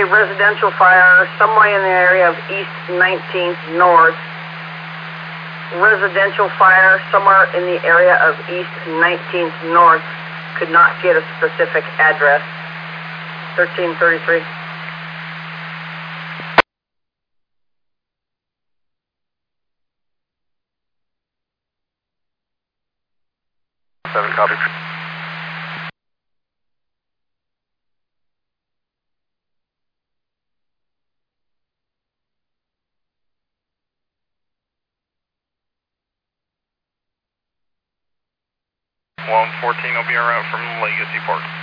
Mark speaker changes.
Speaker 1: residential fire somewhere in the area of East 19th North. Residential fire somewhere in the area of East 19th North. Could not get a specific address. 1333.
Speaker 2: Seven, copy. Lone 14 will be en route from Legacy Park.